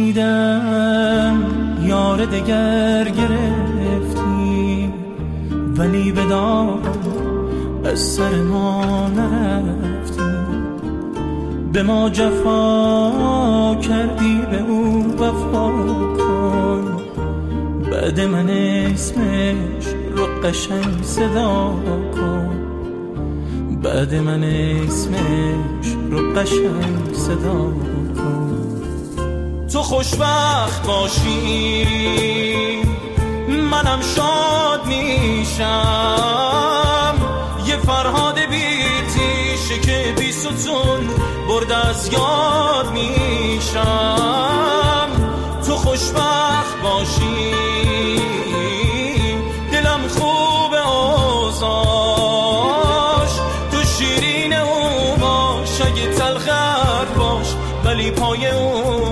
شنیدم یار دگر گرفتی، ولی به داد از سر ما نرفتی. به ما جفا کردی، به او وفا کن. بعد من اسمش رو قشنگ صدا کن. بعد من اسمش رو قشنگ صدا کن. تو خوشبخت باشی منم شاد میشم، یه فرهاد بی تیشه که بی ستون برد از یاد میشم. تو خوشبخت باشی دلم خوب اوضاش، تو شیرین او باش، اگه تلخ باش ولی پای او